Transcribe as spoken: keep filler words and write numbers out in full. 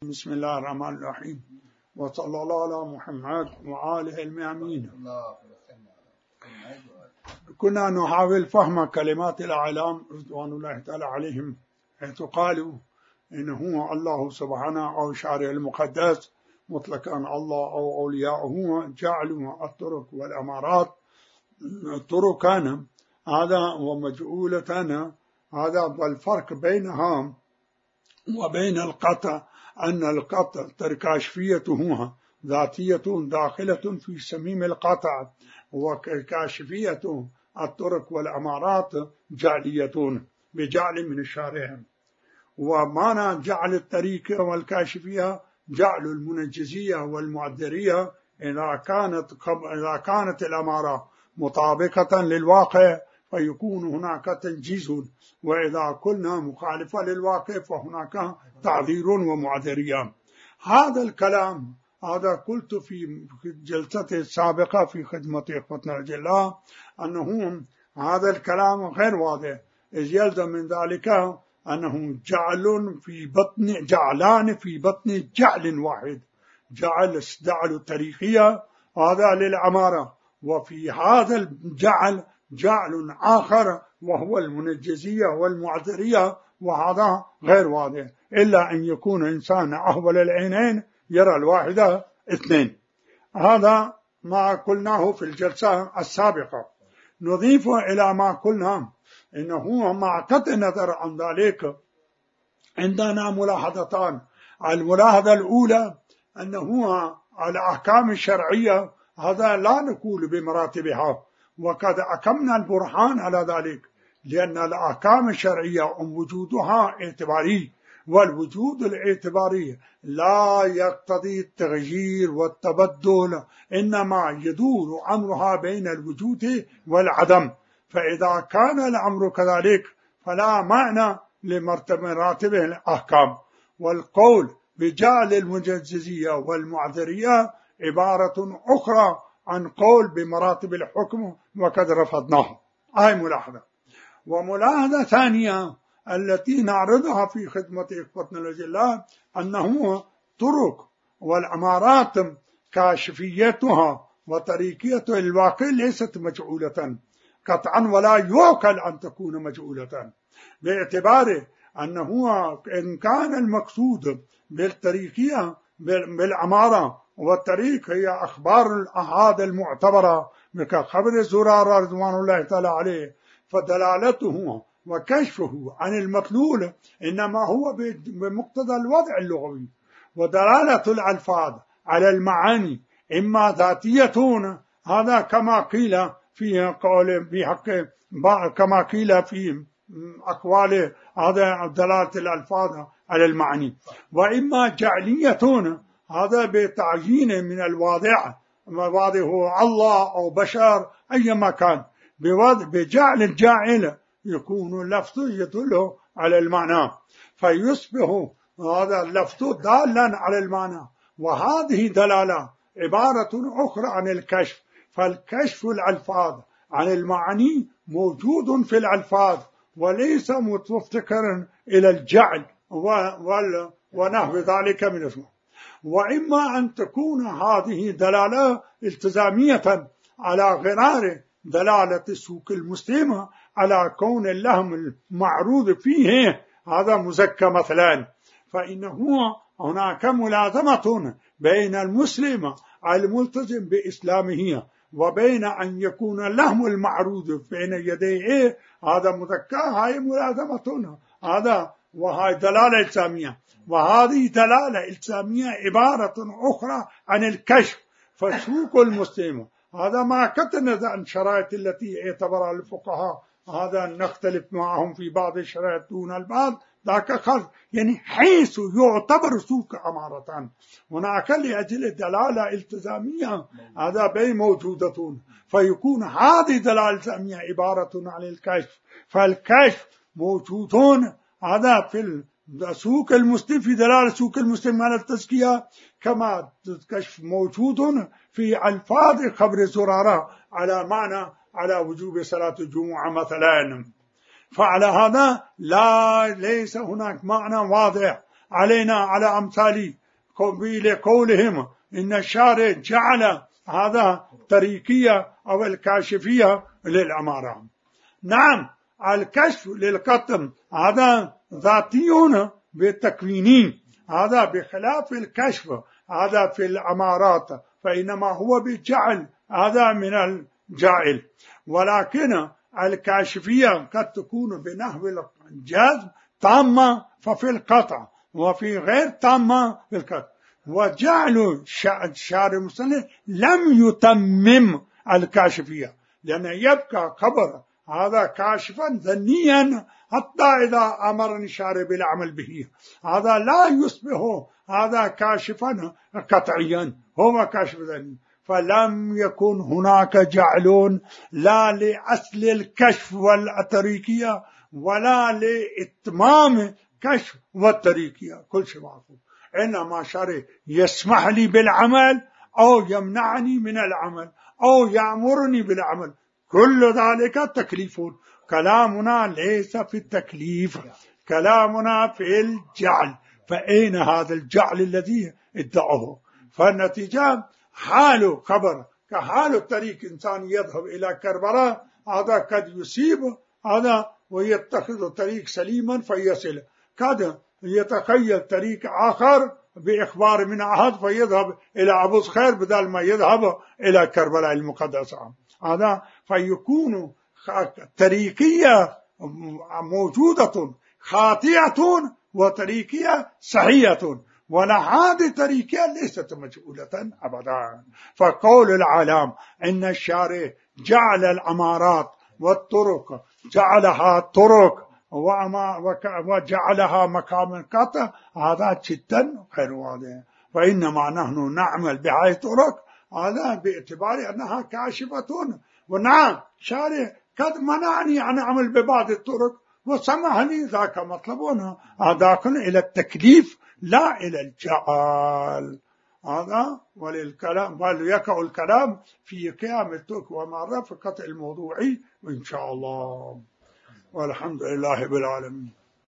بسم الله الرحمن الرحيم، وصلى الله على محمد وآله المأمين. كنا نحاول فهم كلمات الأعلام رضوان الله تعالى عليهم، حيث قالوا إنه الله سبحانه أو شارع المقدس مطلقا الله أو أولياؤه جعلوا الطرق والأمارات طرقا هذا ومجعولة هذا، والفرق بينها وبين القطع أن القطع تركاشفيته ذاتية داخلة في صميم القطع، وكاشفية الطرق والأمارات جعلية بجعل من الشارع. ومعنى جعل الطريق والكاشفية جعل المنجزية والمعذرية إذا كانت إذا كانت الأمارة مطابقة للواقع فيكون هناك تنجيز، وإذا كنا مخالفة للواقع فهناك تعذير ومعذرية. هذا الكلام هذا قلت في جلستي السابقة في خدمة إخوتنا الجلاء أنه هذا الكلام غير واضح، إذ يلزم من ذلك أنه جعل في بطن جعلان في بطن جعل واحد، جعل جعل التاريخية هذا للعمارة، وفي هذا الجعل جعل آخر وهو المنجزية والمعذرية، وهذا غير واضح إلا أن يكون إنسان أهول العينين يرى الواحدة اثنين. هذا ما قلناه في الجلسة السابقة. نضيف إلى ما قلنا إنه مع قطع النظر عن ذلك عندنا ملاحظتان. الملاحظة الأولى أنه الأحكام الشرعية هذا لا نقول بمراتبها، وقد أقمنا البرهان على ذلك، لأن الأحكام الشرعية وجودها اعتباري، والوجود الاعتباري لا يقتضي التغيير والتبدل، إنما يدور أمرها بين الوجود والعدم. فإذا كان الأمر كذلك فلا معنى لمراتب الأحكام. والقول بجعل المنجزية والمعذرية عبارة أخرى عن قول بمراتب الحكم، وقد رفضناه. هاي ملاحظة. وملاحظة ثانية التي نعرضها في خدمة إخوتنا الأجلاء أنه طرق والأمارات كاشفيتها وطريقية الواقع ليست مجعولة قطعا، ولا يعقل أن تكون مجعولة، باعتبار أنه إن كان المقصود بالطريقية بالأمارة والطريق هي أخبار الأحاد المعتبرة كخبر زرارة رضوان الله تعالى عليه، فدلالته وكشفه عن المطلول إنما هو بمقتضى الوضع اللغوي، ودلالة الألفاظ على المعاني إما ذاتية، هذا كما قيل في قول بحق كما قيل في أقوال هذا دلالة الألفاظ على المعاني، وإما جعلية، هذا بتعيين من الواضع، الواضع هو الله أو بشر أي مكان، بجعل الجاعل يكون اللفظ يدل على المعنى، فيصبح هذا اللفظ دالا على المعنى. وهذه دلالة عبارة أخرى عن الكشف، فالكشف الألفاظ عن المعاني موجود في الألفاظ وليس مفتقرا إلى الجعل ونحو ذلك من اسمه. وإما أن تكون هذه دلالة التزامية على غرار دلالة السوق المسلمة على كون اللهم المعروض فيه هذا مزكى مثلا، فإنه هناك ملازمة بين المسلم الملتزم بإسلامه وبين أن يكون اللهم المعروض بين يديه هذا مزكى، هاي ملازمة، هذا وهي دلالة إلزامية. وهذه دلالة إلزامية عبارة أخرى عن الكشف. فسوق المسلم هذا ما كتنز عن الشرائط التي اعتبرها الفقهاء، هذا نختلف معهم في بعض الشرائط دون البعض، ذاك خلف يعني حيث يعتبر سوق أمارة، هناك لأجل دلالة التزامية هذا بين موجودة، فيكون هذه دلالة التزامية عبارة عن الكشف. فالكشف موجودون هذا في سوق المسلم، في دلالة سوق المسلم على التزكية، كما كشف موجود في ألفاظ خبر زرارة على معنى على وجوب صلاة الجمعة مثلا. فعلى هذا لا ليس هناك معنى واضح علينا على أمثال قولهم إن الشارع جعل هذا تريكية أو الكاشفية للأمارة. نعم الكشف للقطم هذا ذاتي بالتكويني، هذا بخلاف الكشف هذا في الأمارات، فإنما هو بالجعل، هذا من الجاعل. ولكن الكاشفية قد تكون بنحو الجزم تامة ففي القطع، وفي غير تامة في القطع. وجعل الشارع المصنف لم يتمم الكاشفية، لأن يبقى خبر هذا كاشفا ذنيا حتى إذا أمرني الشارع بالعمل به، هذا لا يصبح هذا كاشفا قطعيا، هو كاشف ذني. فلم يكن هناك جعل لا لأصل الكشف والتريكية ولا لإتمام كشف والتريكية، كل شيء معقول. إنما شرع يسمح لي بالعمل أو يمنعني من العمل أو يأمرني بالعمل، كل ذلك تكليف. كلامنا ليس في التكليف، كلامنا في الجعل. فأين هذا الجعل الذي ادعوه؟ فالنتيجة حال خبر كحال الطريق، إنسان يذهب إلى كربلاء هذا قد يصيب هذا ويتخذ طريق سليما فيصل، قد يتخيل طريق آخر بإخبار من أحد فيذهب إلى أبو خير بدل ما يذهب إلى كربلاء المقدسة. هذا فيكون طريقية موجودة خاطئة وطريقية صحيحة، ولا هذه طريقية ليست مجهولة أبدا. فقول العالم إن الشارع جعل الأمارات والطرق جعلها طرق وجعلها مقام قطع، هذا جدا غير واضح. فإنما نحن نعمل بهذه الطرق هذا باعتبار أنها كاشفة. ونعم شارع قد منعني أن أعمل ببعض الطرق وسمح لي، ذاك مطلبنا داخل إلى التكليف لا إلى الجعل. هذا وللكلام وليقع الكلام في قيام الترك ومعرفة الموضوعي إن شاء الله. والحمد لله بالعالمين.